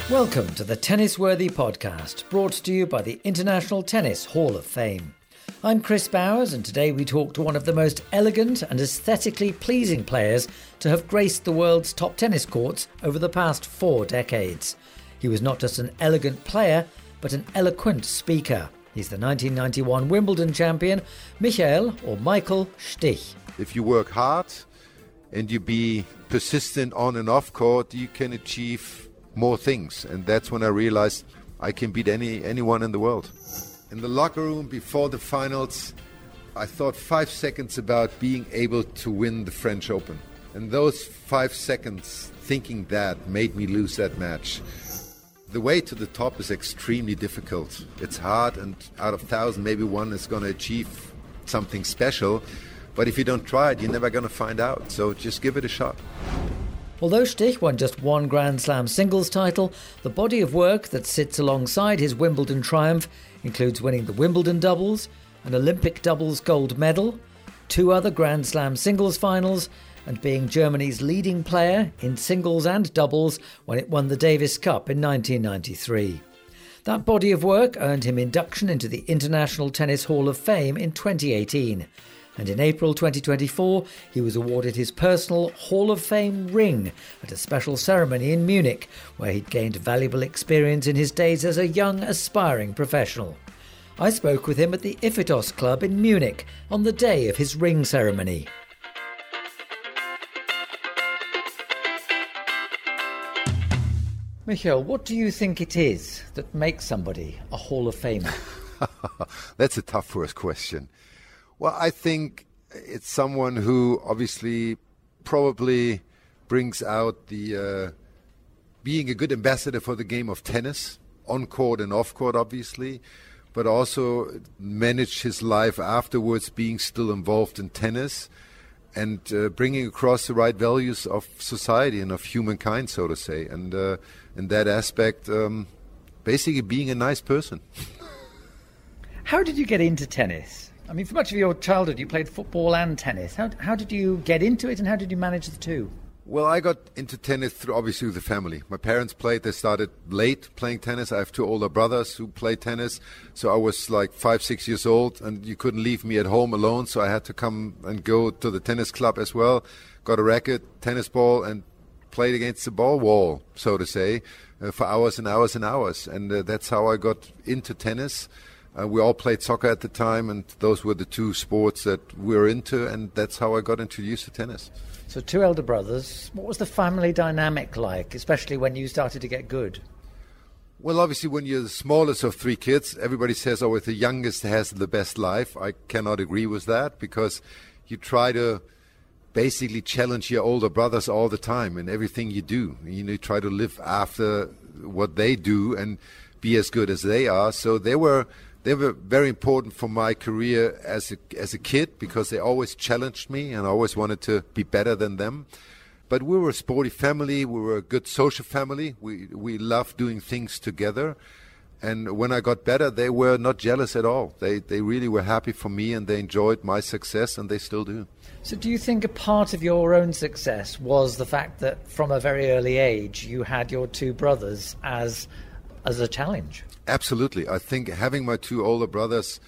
Welcome to the Tennis Worthy podcast, brought to you by the International Tennis Hall of Fame. I'm Chris Bowers, and today we talk to one of the most elegant and aesthetically pleasing players to have graced the world's top tennis courts over the past 4 decades. He was not just an elegant player, but an eloquent speaker. He's the 1991 Wimbledon champion, Michael Stich. If you work hard and you be persistent on and off court, you can achieve more things. And that's when I realized I can beat anyone in the world. In the locker room before the finals, I thought 5 seconds about being able to win the French Open. And those 5 seconds thinking that made me lose that match. The way to the top is extremely difficult. It's hard, and out of 1,000, maybe one is going to achieve something special. But if you don't try it, you're never going to find out. So just give it a shot. Although Stich won just 1 Grand Slam singles title, the body of work that sits alongside his Wimbledon triumph includes winning the Wimbledon doubles, an Olympic doubles gold medal, 2 other Grand Slam singles finals, and being Germany's leading player in singles and doubles when it won the Davis Cup in 1993. That body of work earned him induction into the International Tennis Hall of Fame in 2018. And in April 2024, he was awarded his personal Hall of Fame ring at a special ceremony in Munich, where he'd gained valuable experience in his days as a young, aspiring professional. I spoke with him at the Iphitos Club in Munich on the day of his ring ceremony. Michael, what do you think it is that makes somebody a Hall of Famer? That's a tough first question. Well, I think it's someone who obviously probably brings out the being a good ambassador for the game of tennis, on court and off court, obviously, but also managed his life afterwards being still involved in tennis and bringing across the right values of society and of humankind, so to say. And in that aspect, basically being a nice person. How did you get into tennis? I mean, for much of your childhood, you played football and tennis. How did you get into it, and how did you manage the two? Well, I got into tennis through, obviously, the family. My parents played. They started late playing tennis. I have 2 older brothers who played tennis. So I was like 5, 6 years old, and you couldn't leave me at home alone. So I had to come and go to the tennis club as well. Got a racket, tennis ball, and played against the ball wall, so to say, for hours and hours and hours. And that's how I got into tennis. We all played soccer at the time, and those were the 2 sports that we were into, and that's how I got introduced to tennis. So 2 elder brothers. What was the family dynamic like, especially when you started to get good? Well, obviously, when you're the smallest of 3 kids, everybody says, oh, the youngest has the best life. I cannot agree with that, because you try to basically challenge your older brothers all the time in everything you do. You try to live after what they do and be as good as they are. So they were very important for my career as a kid, because they always challenged me and I always wanted to be better than them. But we were a sporty family. We were a good social family. We loved doing things together. And when I got better, they were not jealous at all. They really were happy for me, and they enjoyed my success, and they still do. So do you think a part of your own success was the fact that from a very early age you had your 2 brothers as a challenge? Absolutely. I think having my 2 older brothers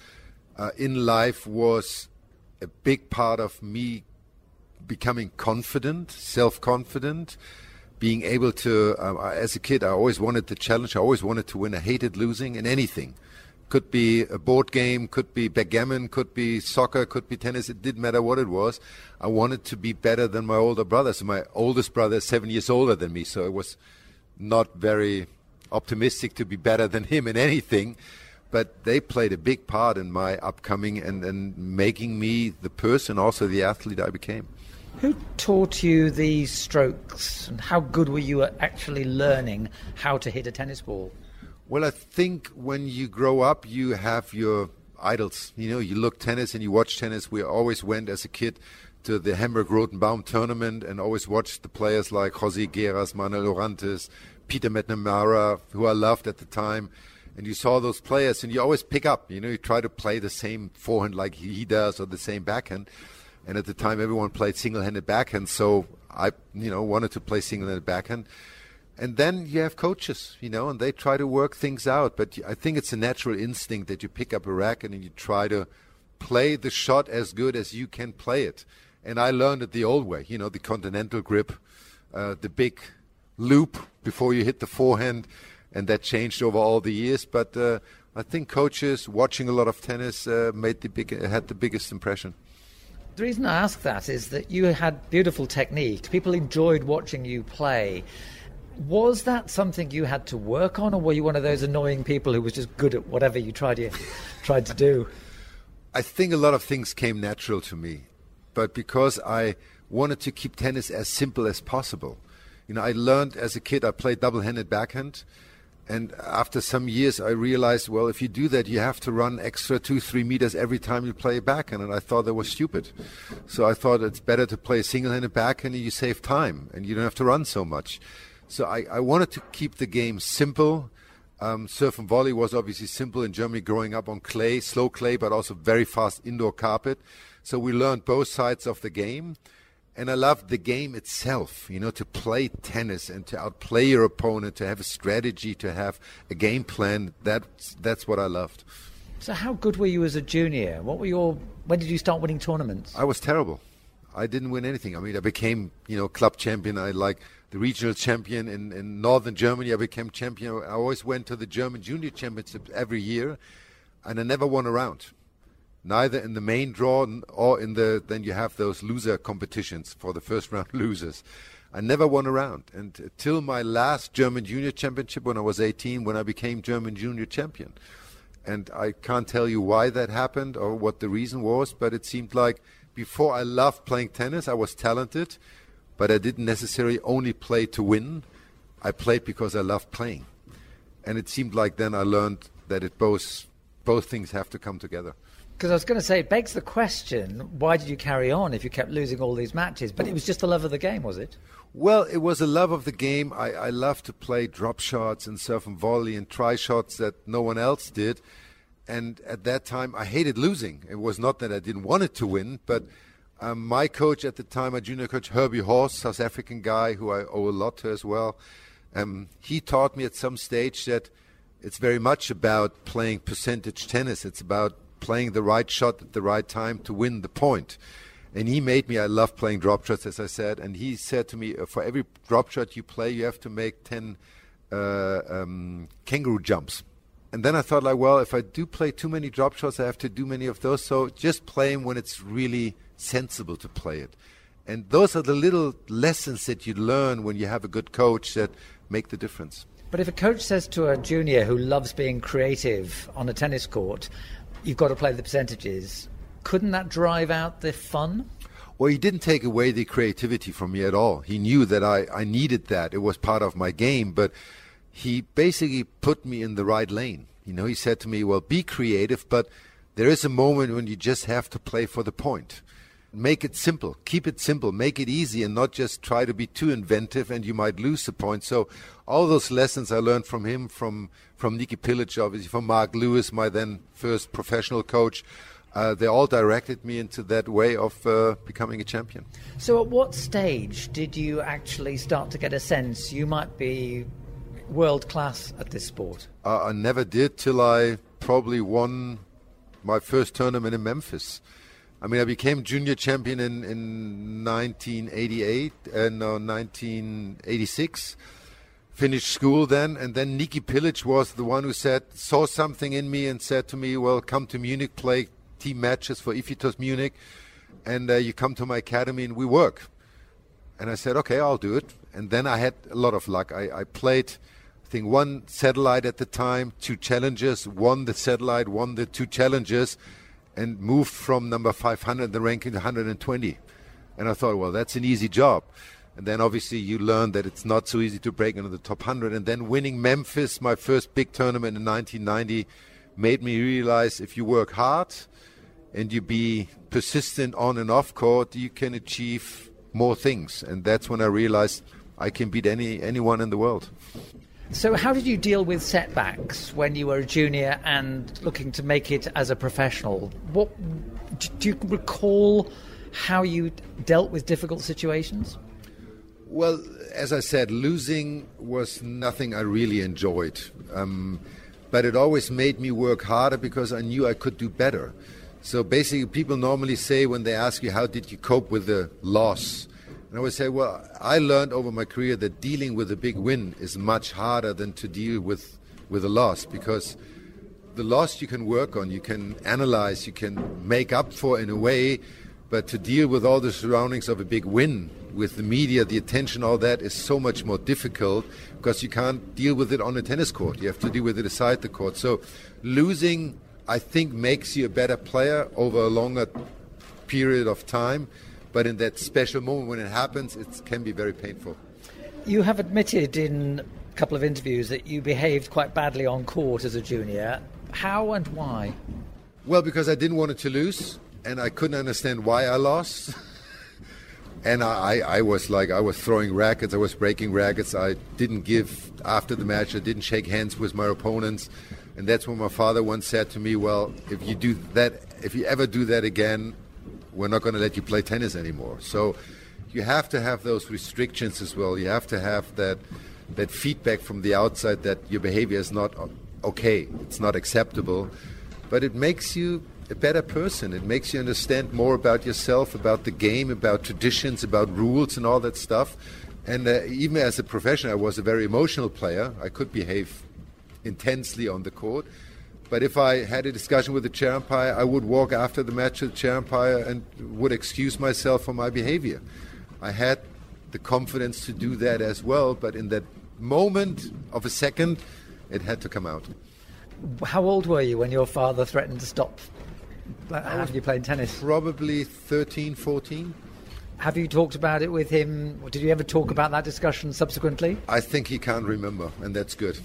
in life was a big part of me becoming confident, self-confident, being able to, as a kid, I always wanted the challenge. I always wanted to win. I hated losing in anything. Could be a board game, could be backgammon, could be soccer, could be tennis. It didn't matter what it was. I wanted to be better than my older brothers. My oldest brother is 7 years older than me, so it was not very optimistic to be better than him in anything. But they played a big part in my upcoming and making me the person, also the athlete I became. Who taught you these strokes, and how good were you at actually learning how to hit a tennis ball? Well, I think when you grow up, you have your idols. You look tennis and you watch tennis. We always went as a kid to the Hamburg-Rotenbaum tournament and always watched the players like José Higueras, Manuel Orantes, Peter McNamara, who I loved at the time. And you saw those players and you always pick up. You try to play the same forehand like he does or the same backhand. And at the time, everyone played single-handed backhand, so I, wanted to play single-handed backhand. And then you have coaches, and they try to work things out. But I think it's a natural instinct that you pick up a racket and you try to play the shot as good as you can play it. And I learned it the old way, the continental grip, the big loop before you hit the forehand, and that changed over all the years. But I think coaches watching a lot of tennis had the biggest impression. The reason I ask that is that you had beautiful technique. People enjoyed watching you play. Was that something you had to work on, or were you one of those annoying people who was just good at whatever you tried to do? I think a lot of things came natural to me, but because I wanted to keep tennis as simple as possible. I learned as a kid, I played double-handed backhand, and after some years I realized, well, if you do that, you have to run extra 2-3 meters every time you play a backhand, and I thought that was stupid. So I thought it's better to play a single-handed backhand and you save time, and you don't have to run so much. So I wanted to keep the game simple. Surf and volley was obviously simple in Germany, growing up on clay, slow clay, but also very fast indoor carpet. So we learned both sides of the game. And I loved the game itself, to play tennis and to outplay your opponent, to have a strategy, to have a game plan. That's what I loved. So how good were you as a junior? When did you start winning tournaments? I was terrible. I didn't win anything. I mean, I became, club champion. I the regional champion in northern Germany. I became champion. I always went to the German junior championship every year, and I never won a round. Neither in the main draw or then you have those loser competitions for the first round losers. I never won a round. And till my last German junior championship when I was 18, when I became German junior champion. And I can't tell you why that happened or what the reason was, but it seemed like before I loved playing tennis, I was talented, but I didn't necessarily only play to win. I played because I loved playing. And it seemed like then I learned that both things have to come together. Because I was going to say, it begs the question, why did you carry on if you kept losing all these matches? But it was just the love of the game, was it? Well, it was a love of the game. I love to play drop shots and surf and volley and try shots that no one else did. And at that time, I hated losing. It was not that I didn't want it to win, but my coach at the time, my junior coach, Herbie Horst, South African guy who I owe a lot to as well, he taught me at some stage that it's very much about playing percentage tennis. It's about playing the right shot at the right time to win the point. And he made me, I love playing drop shots, as I said, and he said to me, for every drop shot you play, you have to make 10 kangaroo jumps. And then I thought, if I do play too many drop shots, I have to do many of those. So just play them when it's really sensible to play it. And those are the little lessons that you learn when you have a good coach that make the difference. But if a coach says to a junior who loves being creative on a tennis court, you've got to play the percentages, couldn't that drive out the fun? Well, he didn't take away the creativity from me at all. He knew that I needed that. It was part of my game, but he basically put me in the right lane. He said to me, well, be creative, but there is a moment when you just have to play for the point. Make it simple. Keep it simple. Make it easy and not just try to be too inventive and you might lose the point. So all those lessons I learned from him, from Niki Pilic, obviously, from Mark Lewis, my then first professional coach, they all directed me into that way of becoming a champion. So at what stage did you actually start to get a sense you might be world class at this sport? I never did till I probably won my first tournament in Memphis. I mean, I became junior champion in 1988 and 1986. Finished school then, and then Niki Pilic was the one who saw something in me and said to me, well, come to Munich, play team matches for Ifitos Munich, and you come to my academy and we work. And I said, okay, I'll do it. And then I had a lot of luck. I played, I think, one satellite at the time, 2 challengers, won the satellite, won the 2 challengers, and moved from number 500 in the ranking to 120. And I thought, well, that's an easy job. And then obviously you learn that it's not so easy to break into the top 100. And then winning Memphis, my first big tournament in 1990, made me realize if you work hard and you be persistent on and off court, you can achieve more things. And that's when I realized I can beat anyone in the world. So how did you deal with setbacks when you were a junior and looking to make it as a professional? Do you recall how you dealt with difficult situations? Well, as I said, losing was nothing I really enjoyed. But it always made me work harder because I knew I could do better. So basically, people normally say when they ask you, how did you cope with the loss? And I always say, well, I learned over my career that dealing with a big win is much harder than to deal with a loss, because the loss you can work on, you can analyze, you can make up for in a way, but to deal with all the surroundings of a big win, with the media, the attention, all that is so much more difficult because you can't deal with it on a tennis court. You have to deal with it aside the court. So losing, I think, makes you a better player over a longer period of time. But in that special moment when it happens, it can be very painful. You have admitted in a couple of interviews that you behaved quite badly on court as a junior. How and why? Well, because I didn't want it to lose, and I couldn't understand why I lost. And I was throwing rackets, I was breaking rackets. I didn't give after the match, I didn't shake hands with my opponents. And that's when my father once said to me, well, if you ever do that again, we're not going to let you play tennis anymore. So you have to have those restrictions as well. You have to have that feedback from the outside that your behavior is not okay, it's not acceptable. But it makes you a better person. It makes you understand more about yourself, about the game, about traditions, about rules and all that stuff. And even as a professional, I was a very emotional player. I could behave intensely on the court. But if I had a discussion with the chair umpire, I would walk after the match to the chair umpire and would excuse myself for my behavior. I had the confidence to do that as well, but in that moment of a second, it had to come out. How old were you when your father threatened to stop having you playing tennis? Probably 13, 14. Have you talked about it with him? Did you ever talk about that discussion subsequently? I think he can't remember, and that's good.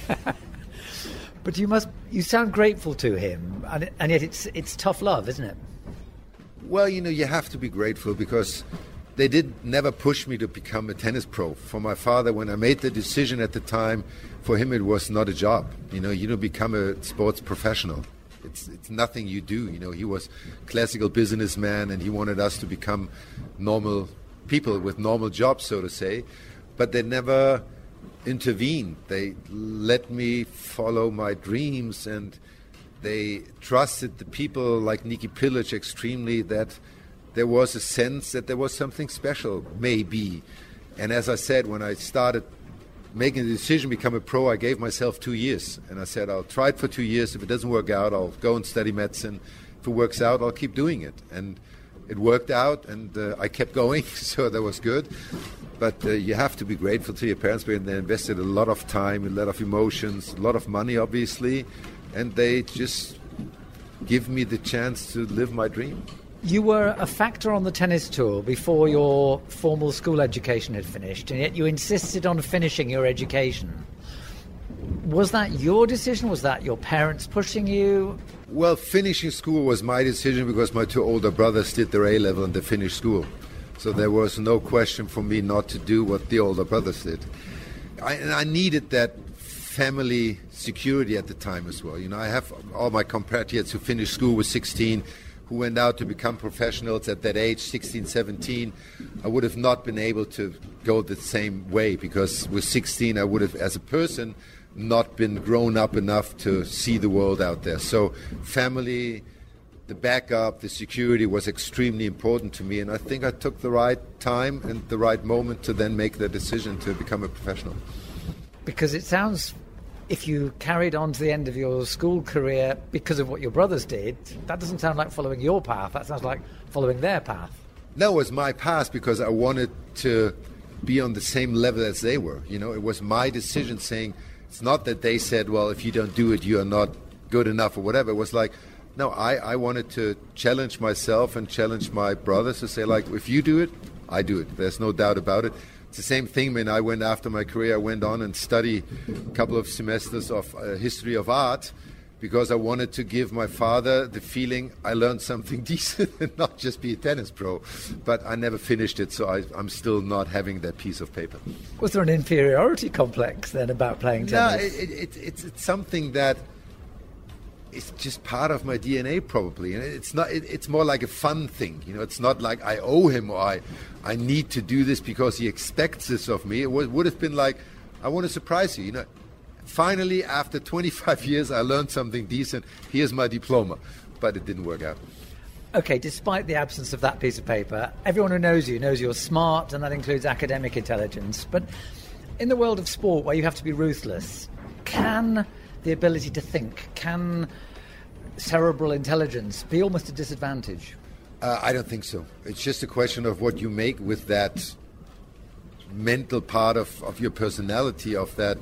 But you sound grateful to him, and yet it's tough love, isn't it? Well, you have to be grateful because they never push me to become a tennis pro. For my father, when I made the decision at the time, for him it was not a job. You don't become a sports professional. It's nothing you do. He was classical businessman, and he wanted us to become normal people with normal jobs, so to say. But they never intervened. They let me follow my dreams, and they trusted the people like Niki Pilic extremely, that there was a sense that there was something special, maybe. And as I said, when I started making the decision to become a pro, I gave myself 2 years. And I said, I'll try it for 2 years. If it doesn't work out, I'll go and study medicine. If it works out, I'll keep doing it. And it worked out, and I kept going, so that was good. But you have to be grateful to your parents, because they invested a lot of time, a lot of emotions, a lot of money, obviously. And they just give me the chance to live my dream. You were a factor on the tennis tour before your formal school education had finished, and yet you insisted on finishing your education. Was that your decision? Was that your parents pushing you? Well, finishing school was my decision because my 2 older brothers did their A-level and they finished school. So there was no question for me not to do what the older brothers did. I needed that family security at the time as well. I have all my compatriots who finished school with 16, who went out to become professionals at that age, 16, 17. I would have not been able to go the same way, because with 16 I would have, as a person, not been grown up enough to see the world out there. So family, the backup, the security was extremely important to me, and I think I took the right time and the right moment to then make the decision to become a professional. Because it sounds, if you carried on to the end of your school career because of what your brothers did, that doesn't sound like following your path. That sounds like following their path. No, it was my path because I wanted to be on the same level as they were. It was my decision, saying, it's not that they said, well, if you don't do it, you are not good enough or whatever. It was like, no, I wanted to challenge myself and challenge my brothers to say, like, if you do it, I do it. There's no doubt about it. It's the same thing when I went after my career. I went on and studied a couple of semesters of history of art because I wanted to give my father the feeling I learned something decent and not just be a tennis pro. But I never finished it, so I'm still not having that piece of paper. Was there an inferiority complex then about playing tennis? No, it's something that it's just part of my DNA probably. And it's not. It's more like a fun thing. It's not like I owe him or I need to do this because he expects this of me. It would have been like, I want to surprise you. Finally, after 25 years, I learned something decent. Here's my diploma. But it didn't work out. Okay, despite the absence of that piece of paper, everyone who knows you knows you're smart, and that includes academic intelligence. But in the world of sport, where you have to be ruthless, can the ability to think, can cerebral intelligence be almost a disadvantage? I don't think so. It's just a question of what you make with that mental part of your personality, of that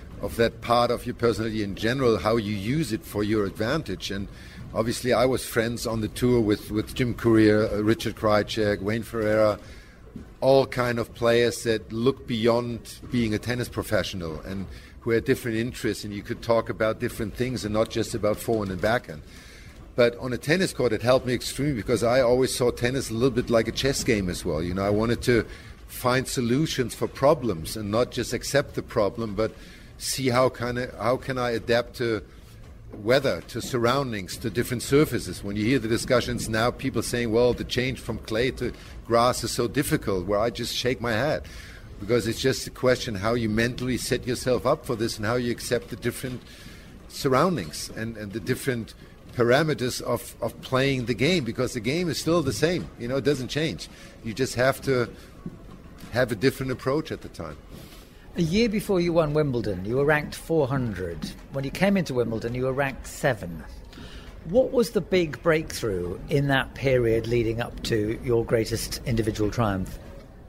part of your personality in general, how you use it for your advantage. And obviously, I was friends on the tour with Jim Courier, Richard Krajicek, Wayne Ferreira, all kind of players that look beyond being a tennis professional and who had different interests, and you could talk about different things and not just about forehand and backhand. But on a tennis court, it helped me extremely because I always saw tennis a little bit like a chess game as well. I wanted to find solutions for problems and not just accept the problem, but see how can I adapt to weather, to surroundings, to different surfaces. When you hear the discussions now, people saying, well, the change from clay to grass is so difficult, where I just shake my head. Because it's just a question how you mentally set yourself up for this and how you accept the different surroundings and the different parameters of playing the game, because the game is still the same. It doesn't change. You just have to have a different approach at the time. A year before you won Wimbledon, you were ranked 400. When you came into Wimbledon, you were ranked 7. What was the big breakthrough in that period leading up to your greatest individual triumph?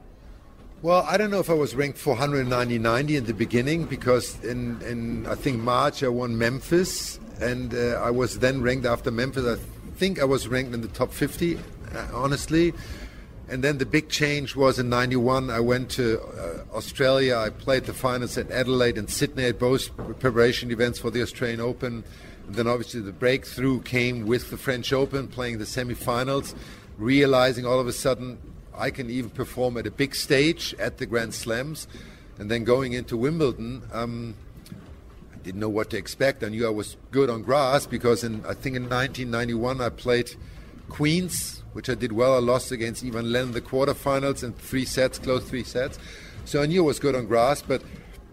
Well, I don't know if I was ranked 490 in the beginning, because in I think March I won Memphis, and I was then ranked after Memphis. I think I was ranked in the top 50, honestly. And then the big change was in 91. I went to Australia. I played the finals at Adelaide and Sydney at both preparation events for the Australian Open. And then obviously the breakthrough came with the French Open, playing the semi-finals, realizing all of a sudden I can even perform at a big stage at the Grand Slams. And then going into Wimbledon, I didn't know what to expect. I knew I was good on grass because I think in 1991 I played Queens, which I did well. I lost against Ivan Lendl in the quarterfinals in 3 sets, close 3 sets. So I knew I was good on grass, but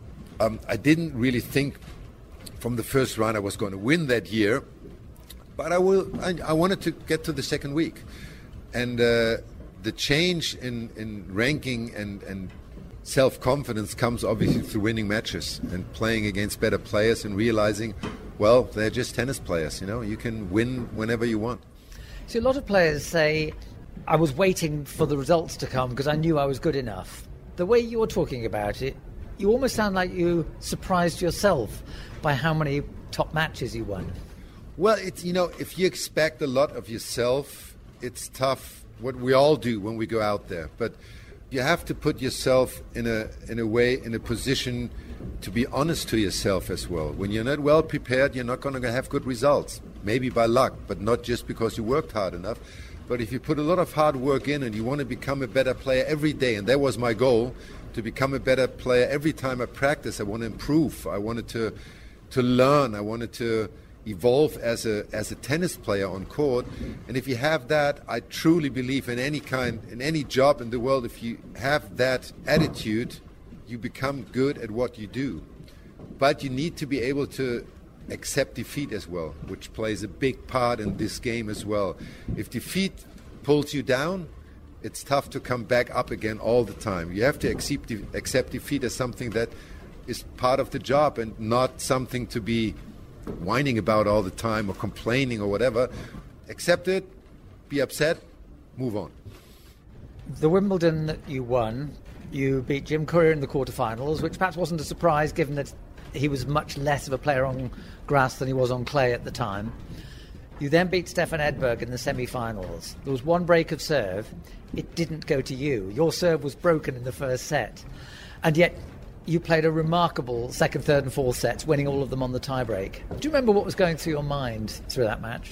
I didn't really think from the first round I was going to win that year. But I wanted to get to the second week. And the change in ranking and self-confidence comes obviously through winning matches and playing against better players and realizing, well, they're just tennis players. You can win whenever you want. See, a lot of players say, I was waiting for the results to come because I knew I was good enough. The way you're talking about it, you almost sound like you surprised yourself by how many top matches you won. Well, it's if you expect a lot of yourself, it's tough. What we all do when we go out there, but you have to put yourself in a position to be honest to yourself as well. When you're not well prepared, you're not going to have good results. Maybe by luck, but not just because you worked hard enough. But if you put a lot of hard work in and you want to become a better player every day, and that was my goal, to become a better player every time I practice. I want to improve. I wanted to learn. I wanted to evolve as a tennis player on court. And if you have that, I truly believe in any job in the world, if you have that attitude, you become good at what you do. But you need to be able to accept defeat as well, which plays a big part in this game as well. If defeat pulls you down, it's tough to come back up again all the time. You have to accept defeat as something that is part of the job and not something to be whining about all the time or complaining or whatever. Accept it, be upset, move on. The Wimbledon that you won, you beat Jim Courier in the quarterfinals, which perhaps wasn't a surprise given that he was much less of a player on grass than he was on clay at the time. You then beat Stefan Edberg in the semi-finals. There was one break of serve. It didn't go to you. Your serve was broken in the first set. And yet you played a remarkable second, third and fourth sets, winning all of them on the tiebreak. Do you remember what was going through your mind through that match?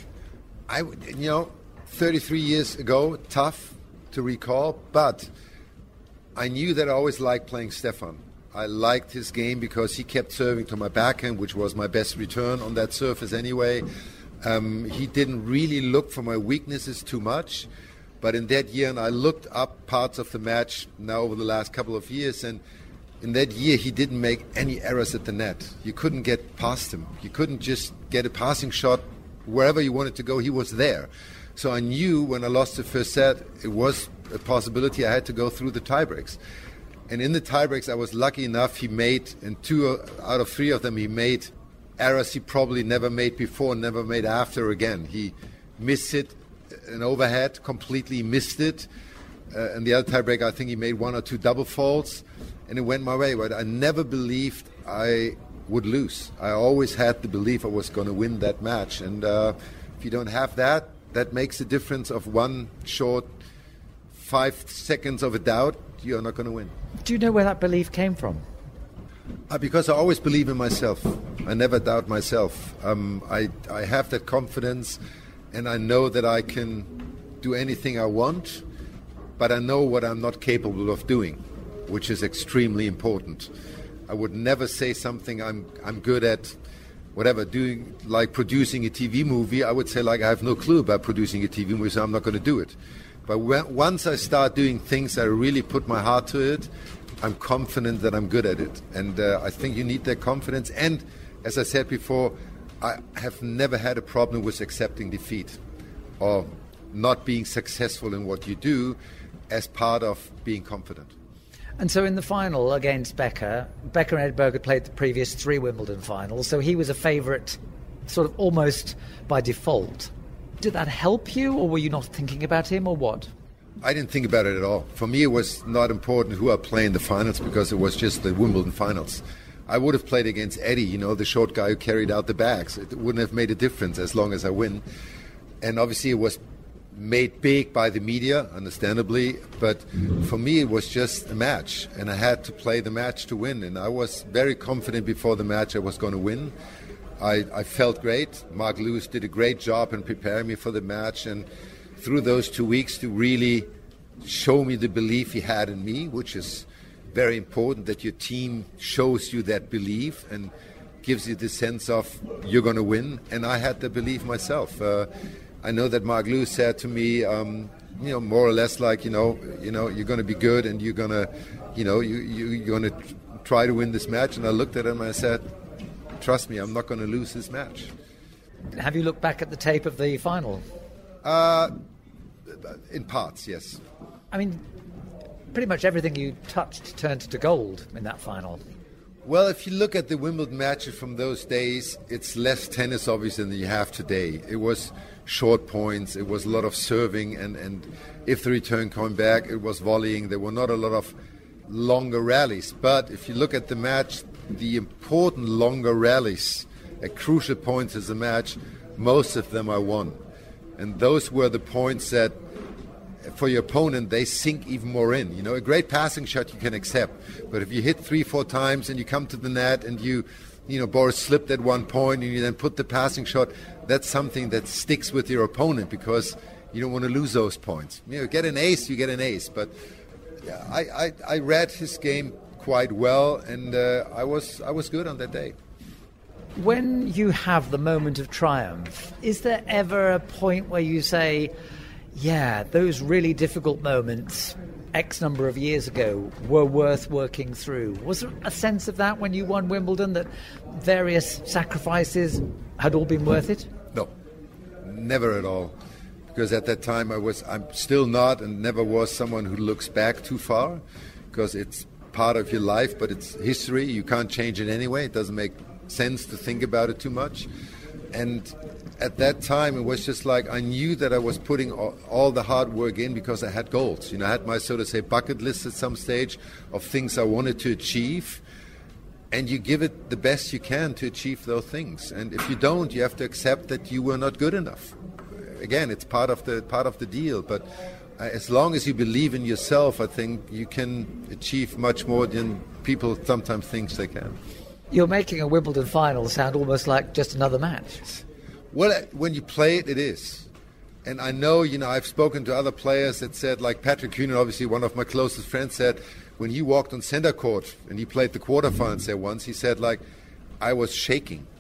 33 years ago, tough to recall, but I knew that I always liked playing Stefan. I liked his game because he kept serving to my backhand, which was my best return on that surface anyway. He didn't really look for my weaknesses too much. But in that year, and I looked up parts of the match now over the last couple of years, and in that year, he didn't make any errors at the net. You couldn't get past him. You couldn't just get a passing shot wherever you wanted to go. He was there. So I knew when I lost the first set, it was a possibility I had to go through the tiebreaks. And in the tiebreaks, I was lucky enough, he made, in 2 out of 3 of them, he made errors he probably never made before, never made after again. He missed it, an overhead, completely missed it. And the other tiebreak, I think he made 1 or 2 double faults, and it went my way. But I never believed I would lose. I always had the belief I was going to win that match. And if you don't have that, that makes a difference of 1 short 5 seconds of a doubt, you're not going to win. Do you know where that belief came from? Because I always believe in myself. I never doubt myself. I have that confidence, and I know that I can do anything I want, but I know what I'm not capable of doing, which is extremely important. I would never say something I'm good at, whatever, doing, like producing a TV movie. I would say, like, I have no clue about producing a TV movie, so I'm not going to do it. But once I start doing things, I really put my heart to it, I'm confident that I'm good at it. And I think you need that confidence. And as I said before, I have never had a problem with accepting defeat or not being successful in what you do as part of being confident. And so in the final against Becker and Edberg had played the previous 3 Wimbledon finals, so he was a favourite sort of almost by default. Did that help you, or were you not thinking about him, or what? I didn't think about it at all. For me, it was not important who I play in the finals because it was just the Wimbledon finals. I would have played against Eddie, the short guy who carried out the bags. It wouldn't have made a difference as long as I win. And obviously it was made big by the media, understandably, but for me it was just a match, and I had to play the match to win, and I was very confident before the match I was going to win. I felt great. Mark Lewis did a great job in preparing me for the match, and through those 2 weeks to really show me the belief he had in me, which is very important, that your team shows you that belief and gives you the sense of you're going to win, and I had the belief myself. I know that Mark Lewis said to me, more or less like, you're going to be good, and you're going to, you're going to try to win this match. And I looked at him and I said, trust me, I'm not going to lose this match. Have you looked back at the tape of the final? In parts, yes. I mean, pretty much everything you touched turned to gold in that final. Well, if you look at the Wimbledon matches from those days, it's less tennis, obviously, than you have today. It was short points, it was a lot of serving, and if the return came back, it was volleying. There were not a lot of longer rallies. But if you look at the match, the important longer rallies at crucial points of the match, most of them I won. And those were the points that, for your opponent, they sink even more in. A great passing shot you can accept. But if you hit 3-4 times and you come to the net and Boris slipped at one point and you then put the passing shot, that's something that sticks with your opponent because you don't want to lose those points. Get an ace, you get an ace. But yeah, I read his game quite well, and I was good on that day. When you have the moment of triumph, is there ever a point where you say, yeah, those really difficult moments X number of years ago were worth working through? Was there a sense of that when you won Wimbledon, that various sacrifices had all been worth it? No, never at all. Because at that time I'm still not and never was someone who looks back too far, because it's part of your life, but it's history. You can't change it anyway. It doesn't make sense to think about it too much. And at that time, it was just like I knew that I was putting all the hard work in because I had goals. I had my, so to say, bucket list at some stage of things I wanted to achieve. And you give it the best you can to achieve those things. And if you don't, you have to accept that you were not good enough. Again, it's part of the deal. But as long as you believe in yourself, I think you can achieve much more than people sometimes think they can. You're making a Wimbledon final sound almost like just another match. Well, when you play it, it is. And I know, I've spoken to other players that said, like Patrick Kühnen, obviously one of my closest friends, said when he walked on center court and he played the quarterfinals there once, he said, like, I was shaking.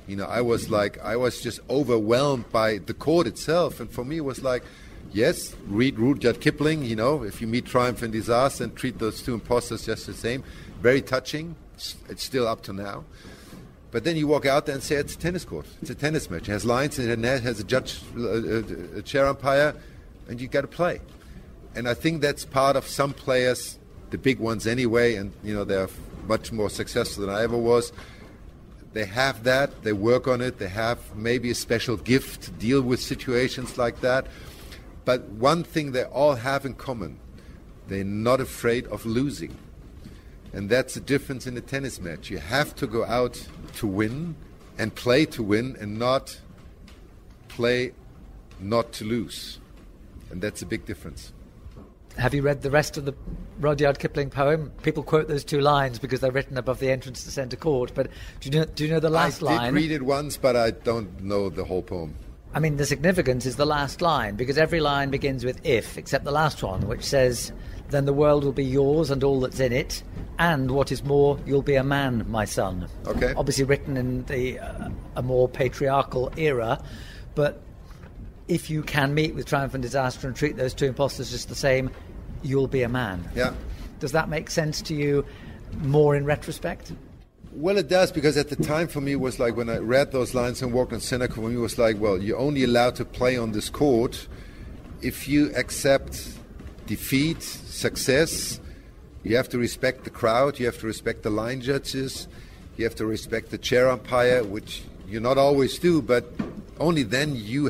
You know, I was just overwhelmed by the court itself. And for me, it was like, yes, read Rudyard Kipling, you know, if you meet triumph and disaster, and treat those two imposters just the same. Very touching. It's still up to now. But then you walk out there and say it's a tennis court. It's a tennis match. It has lines in the net, has a judge, a chair umpire, and you got to play. And I think that's part of some players, the big ones anyway, and, you know, they're much more successful than I ever was. They have that, they work on it, they have maybe a special gift to deal with situations like that. But one thing they all have in common, they're not afraid of losing. And that's the difference in a tennis match. You have to go out to win and play to win and not play not to lose. And that's a big difference. Have you read the rest of the Rudyard Kipling poem? People quote those two lines because they're written above the entrance to centre court. But do you know the last line? I did read it once, but I don't know the whole poem. I mean, the significance is the last line, because every line begins with if, except the last one, which says, then the world will be yours and all that's in it, and what is more, you'll be a man, my son. Okay. Obviously written in a more patriarchal era, but if you can meet with triumph and disaster and treat those two imposters just the same, you'll be a man. Yeah. Does that make sense to you more in retrospect? Well, it does, because at the time for me it was like when I read those lines and walked on center court, for me it was like, well, you're only allowed to play on this court if you accept defeat, success. You have to respect the crowd, you have to respect the line judges, you have to respect the chair umpire, which you not always do, but only then you're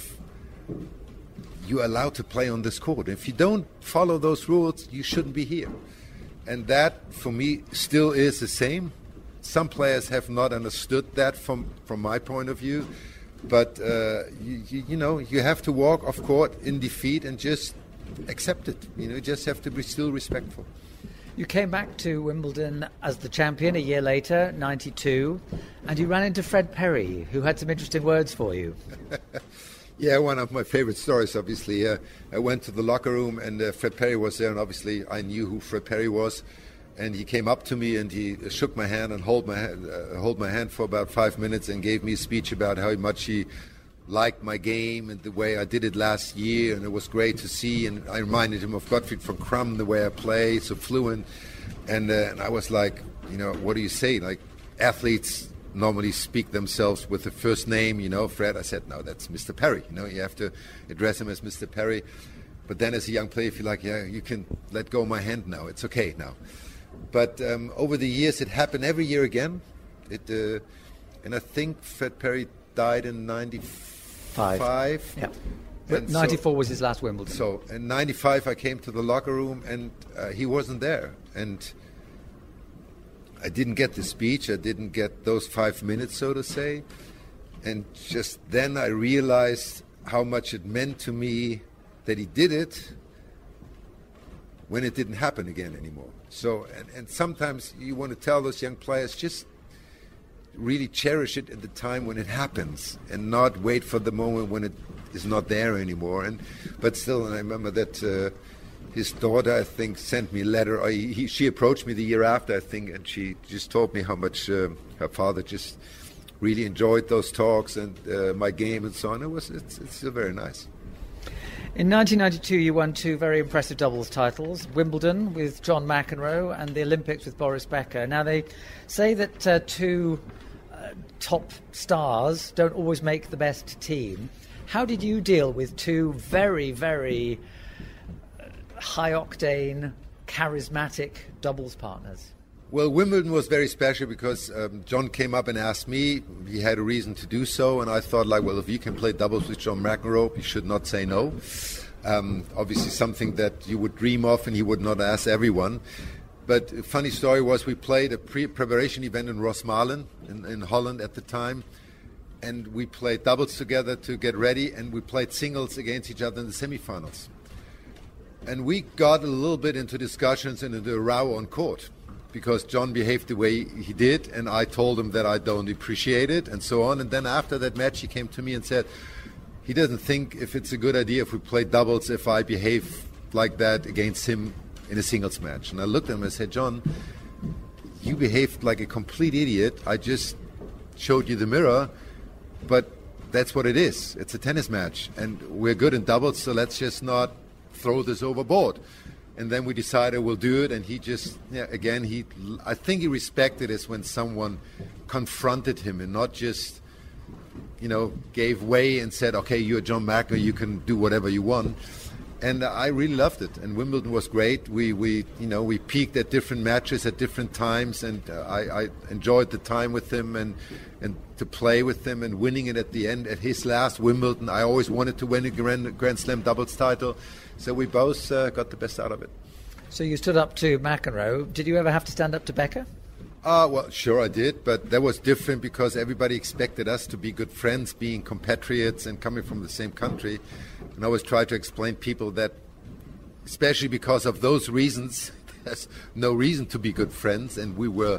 allowed to play on this court. If you don't follow those rules, you shouldn't be here. And that, for me, still is the same. Some players have not understood that from my point of view, but you know, you have to walk off court in defeat and just accept it. You know, you just have to be still respectful. You came back to Wimbledon as the champion a year later, 92, and you ran into Fred Perry, who had some interesting words for you. Yeah, one of my favorite stories, obviously. I went to the locker room and Fred Perry was there, and obviously I knew who Fred Perry was. And he came up to me and he shook my hand and hold my hand for about 5 minutes and gave me a speech about how much he liked my game and the way I did it last year, and it was great to see. And I reminded him of Gottfried von Cramm, the way I play, so fluent. And I was like, you know, what do you say? Like, athletes normally speak themselves with the first name, you know, Fred. I said, no, that's Mr. Perry. You know, you have to address him as Mr. Perry. But then as a young player, you feel like, yeah, you can let go of my hand now. It's okay now. But over the years, it happened every year again. And I think Fred Perry died in 95. Yeah. But 94 was his last Wimbledon. So in 95, I came to the locker room and he wasn't there. And I didn't get the speech. I didn't get those 5 minutes, so to say. And just then I realized how much it meant to me that he did it when it didn't happen again anymore. So, and sometimes you want to tell those young players, just really cherish it at the time when it happens and not wait for the moment when it is not there anymore. But still, and I remember that his daughter, I think, sent me a letter. Or she approached me the year after, I think, and she just told me how much her father just really enjoyed those talks and my game and so on. It's still very nice. In 1992, you won two very impressive doubles titles, Wimbledon with John McEnroe and the Olympics with Boris Becker. Now, they say that two top stars don't always make the best team. How did you deal with two very, very high-octane, charismatic doubles partners? Well, Wimbledon was very special because John came up and asked me. He had a reason to do so, and I thought, like, well, if you can play doubles with John McEnroe, you should not say no. Obviously something that you would dream of and he would not ask everyone. But a funny story was we played a pre-preparation event in Rosmalen in Holland at the time, and we played doubles together to get ready, and we played singles against each other in the semifinals. And we got a little bit into discussions and into a row on court, because John behaved the way he did, and I told him that I don't appreciate it, and so on. And then after that match, he came to me and said he doesn't think if it's a good idea if we play doubles if I behave like that against him in a singles match. And I looked at him and said, John, you behaved like a complete idiot. I just showed you the mirror, but that's what it is. It's a tennis match, and we're good in doubles, so let's just not throw this overboard. And then we decided we'll do it, and he just, I think he respected us when someone confronted him and not just, gave way and said, okay, you're John McEnroe, you can do whatever you want. And I really loved it, and Wimbledon was great. We peaked at different matches at different times, and I enjoyed the time with him and to play with him and winning it at the end. At his last Wimbledon, I always wanted to win a Grand Slam doubles title, so we both got the best out of it. So you stood up to McEnroe. Did you ever have to stand up to Becker? Well, sure I did, but that was different because everybody expected us to be good friends, being compatriots and coming from the same country. And I always try to explain people that, especially because of those reasons, there's no reason to be good friends. And we were,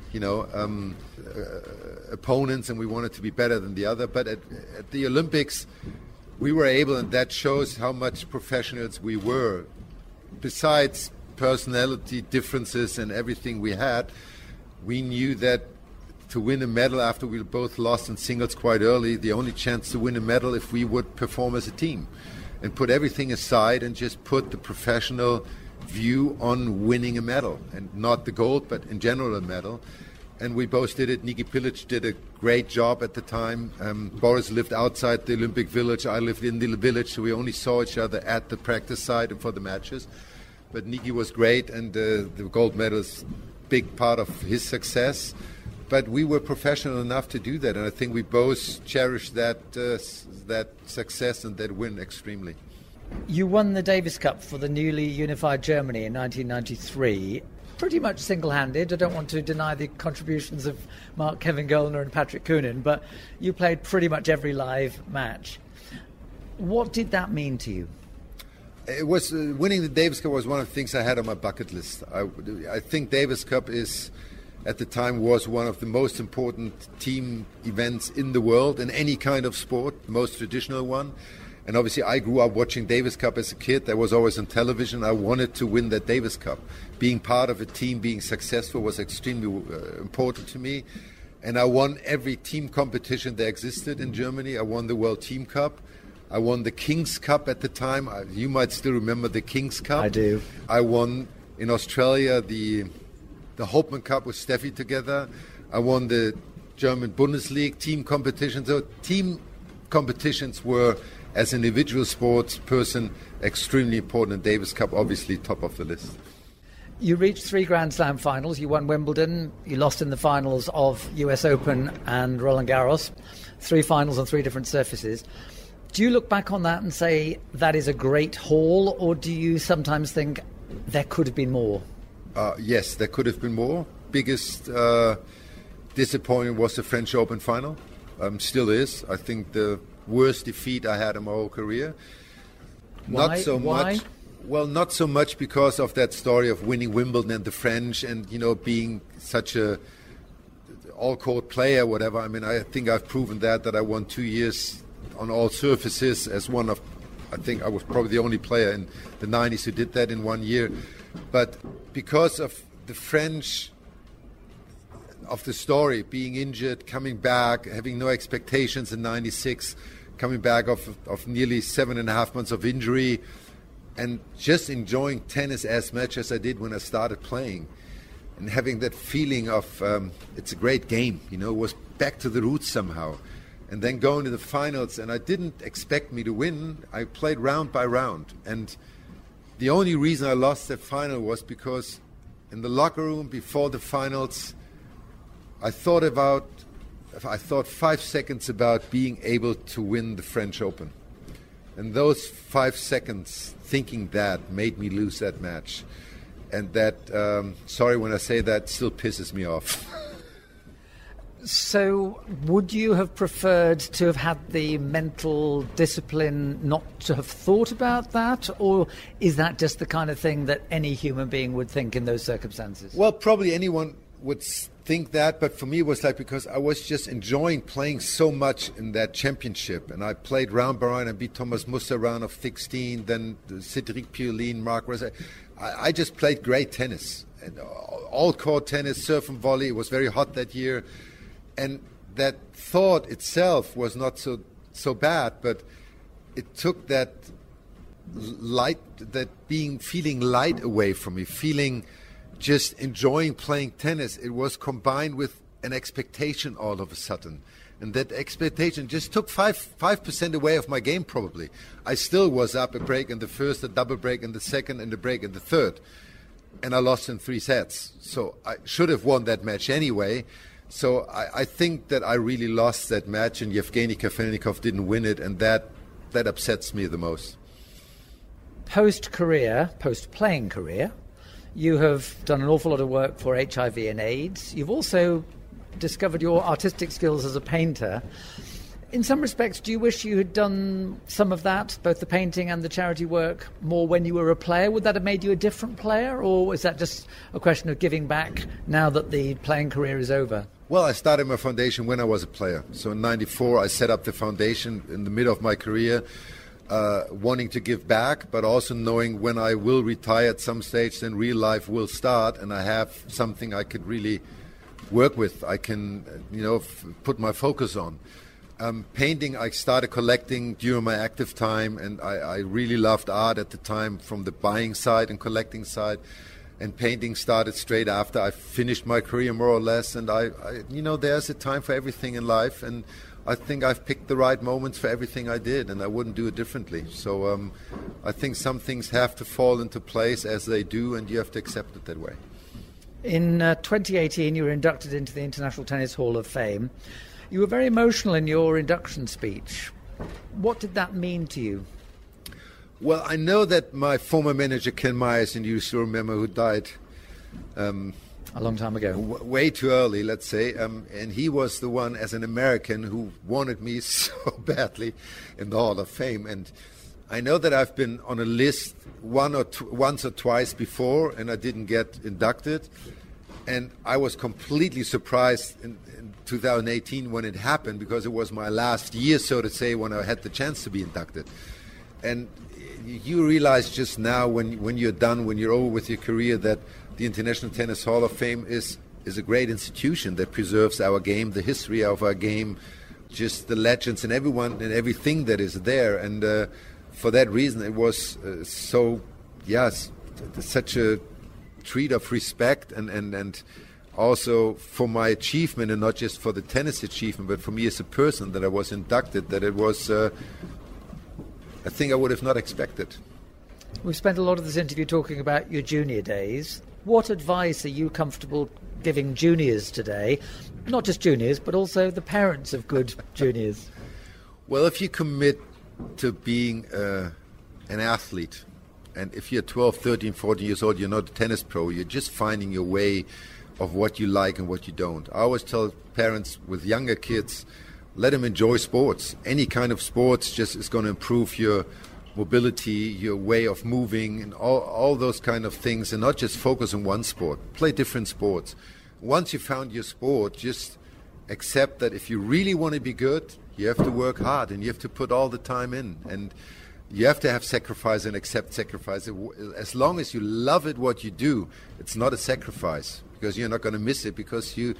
opponents, and we wanted to be better than the other. But at the Olympics, we were able, and that shows how much professionals we were. Besides personality differences and everything we had, we knew that to win a medal after we both lost in singles quite early, the only chance to win a medal if we would perform as a team and put everything aside and just put the professional view on winning a medal, and not the gold, but in general a medal. And we both did it. Niki Pilic did a great job at the time. Boris lived outside the Olympic Village. I lived in the village, so we only saw each other at the practice site and for the matches. But Niki was great, and the gold medal is a big part of his success. But we were professional enough to do that, and I think we both cherished that success and that win extremely. You won the Davis Cup for the newly unified Germany in 1993, pretty much single-handed. I don't want to deny the contributions of Mark Kevin Goellner and Patrick Kunin, but you played pretty much every live match. What did that mean to you? It was winning the Davis Cup was one of the things I had on my bucket list. I think Davis Cup at the time was one of the most important team events in the world in any kind of sport, the most traditional one. And obviously I grew up watching Davis Cup as a kid. That was always on television. I wanted to win that Davis Cup. Being part of a team, being successful was extremely important to me. And I won every team competition that existed in Germany. I won the World Team Cup. I won the King's Cup at the time. You might still remember the King's Cup. I do. I won in Australia the Hopman Cup with Steffi together. I won the German Bundesliga team competition. So team competitions were, as an individual sports person, extremely important. And Davis Cup, obviously, top of the list. You reached 3 Grand Slam finals. You won Wimbledon. You lost in the finals of US Open and Roland Garros. 3 finals on 3 different surfaces. Do you look back on that and say that is a great haul, or do you sometimes think there could have been more? Yes, there could have been more. Biggest disappointment was the French Open final. Still is. I think the worst defeat I had in my whole career. Why? Not so Why? much. Well, not so much because of that story of winning Wimbledon and the French, and being such a all-court player, whatever. I mean, I think I've proven that I won 2 years on all surfaces as one of. I think I was probably the only player in the 90s who did that in 1 year. But because of the French, of the story, being injured, coming back, having no expectations in 96, coming back of nearly 7.5 months of injury, and just enjoying tennis as much as I did when I started playing, and having that feeling of it's a great game, it was back to the roots somehow. And then going to the finals, and I didn't expect me to win. I played round by round, and the only reason I lost that final was because in the locker room before the finals, I thought 5 seconds about being able to win the French Open. And those 5 seconds thinking that made me lose that match. And that, sorry when I say that, still pisses me off. So would you have preferred to have had the mental discipline not to have thought about that? Or is that just the kind of thing that any human being would think in those circumstances? Well, probably anyone would think that, but for me it was like because I was just enjoying playing so much in that championship, and I played round by round and beat Thomas Muster round of 16, then Cédric Pioline, Marc Rosset. I just played great tennis, and all court tennis, surf and volley. It was very hot that year, and that thought itself was not so bad, but it took that feeling light away from me, feeling just enjoying playing tennis. It was combined with an expectation all of a sudden. And that expectation just took 5% away of my game probably. I still was up a break in the first, a double break in the second, and a break in the third. And I lost in 3 sets. So I should have won that match anyway. So I think that I really lost that match, and Yevgeny Kafelnikov didn't win it, and that upsets me the most. Post-playing career, you have done an awful lot of work for HIV and AIDS. You've also discovered your artistic skills as a painter. In some respects, do you wish you had done some of that, both the painting and the charity work, more when you were a player? Would that have made you a different player, or is that just a question of giving back now that the playing career is over? Well, I started my foundation when I was a player. So in '94, I set up the foundation in the middle of my career, wanting to give back, but also knowing when I will retire at some stage, then real life will start, and I have something I could really work with. I can, put my focus on. Painting, I started collecting during my active time, and I really loved art at the time from the buying side and collecting side. And painting started straight after I finished my career, more or less. And I there's a time for everything in life, and I think I've picked the right moments for everything I did, and I wouldn't do it differently. So I think some things have to fall into place as they do, and you have to accept it that way. In 2018, you were inducted into the International Tennis Hall of Fame. You were very emotional in your induction speech. What did that mean to you? Well, I know that my former manager, Ken Myers, and you still remember, who died a long time ago. Way too early, let's say. And he was the one, as an American, who wanted me so badly in the Hall of Fame. And I know that I've been on a list once or twice before, and I didn't get inducted. And I was completely surprised in 2018 when it happened, because it was my last year, so to say, when I had the chance to be inducted. And you realize just now, when you're done, when you're over with your career, that the International Tennis Hall of Fame is a great institution that preserves our game, the history of our game, just the legends and everyone and everything that is there. And for that reason, it was such a treat of respect, and also for my achievement, and not just for the tennis achievement, but for me as a person, that I was inducted, that it was a thing I would have not expected. We've spent a lot of this interview talking about your junior days. What advice are you comfortable giving juniors today? Not just juniors, but also the parents of good juniors. Well, if you commit to being an athlete, and if you're 12, 13, 14 years old, you're not a tennis pro, you're just finding your way of what you like and what you don't. I always tell parents with younger kids, let them enjoy sports. Any kind of sports just is going to improve your mobility, your way of moving, and all those kind of things, and not just focus on one sport. Play different sports. Once you found your sport, just accept that if you really want to be good, you have to work hard, and you have to put all the time in, and you have to have sacrifice and accept sacrifice. As long as you love it, what you do, it's not a sacrifice, because you're not going to miss it, because you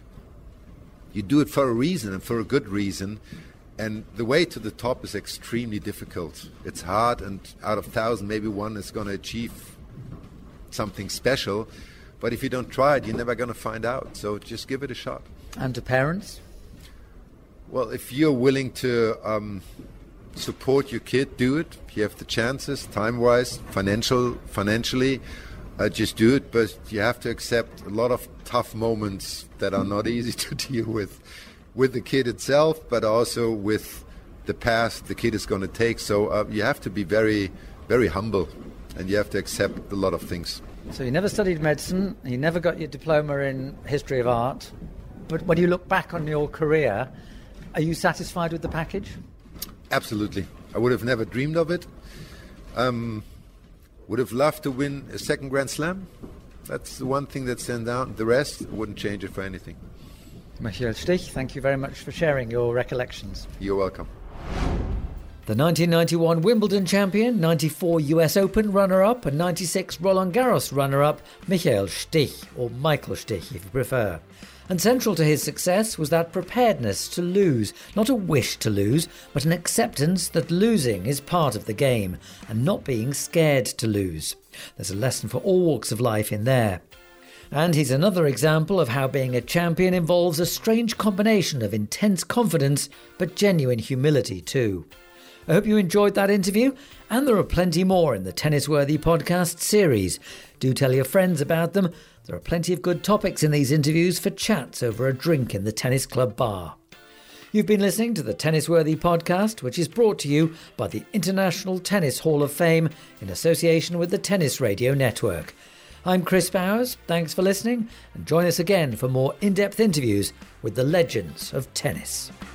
do it for a reason, and for a good reason. And the way to the top is extremely difficult. It's hard, and out of 1,000, maybe one is going to achieve something special. But if you don't try it, you're never going to find out. So just give it a shot. And to parents? Well, if you're willing to support your kid, do it. If you have the chances, time-wise, financially, just do it. But you have to accept a lot of tough moments that are not easy to deal with the kid itself, but also with the path the kid is going to take. So you have to be very, very humble, and you have to accept a lot of things. So you never studied medicine, you never got your diploma in history of art, but when you look back on your career, are you satisfied with the package? Absolutely. I would have never dreamed of it. Would have loved to win a second Grand Slam. That's the one thing that stands out. The rest, I wouldn't change it for anything. Michael Stich, thank you very much for sharing your recollections. You're welcome. The 1991 Wimbledon champion, 94 US Open runner-up and 96 Roland Garros runner-up, Michael Stich, or Michael Stich if you prefer. And central to his success was that preparedness to lose, not a wish to lose, but an acceptance that losing is part of the game, and not being scared to lose. There's a lesson for all walks of life in there. And he's another example of how being a champion involves a strange combination of intense confidence, but genuine humility too. I hope you enjoyed that interview, and there are plenty more in the Tennis Worthy podcast series. Do tell your friends about them. There are plenty of good topics in these interviews for chats over a drink in the tennis club bar. You've been listening to the Tennis Worthy podcast, which is brought to you by the International Tennis Hall of Fame in association with the Tennis Radio Network. I'm Chris Bowers, thanks for listening, and join us again for more in-depth interviews with the legends of tennis.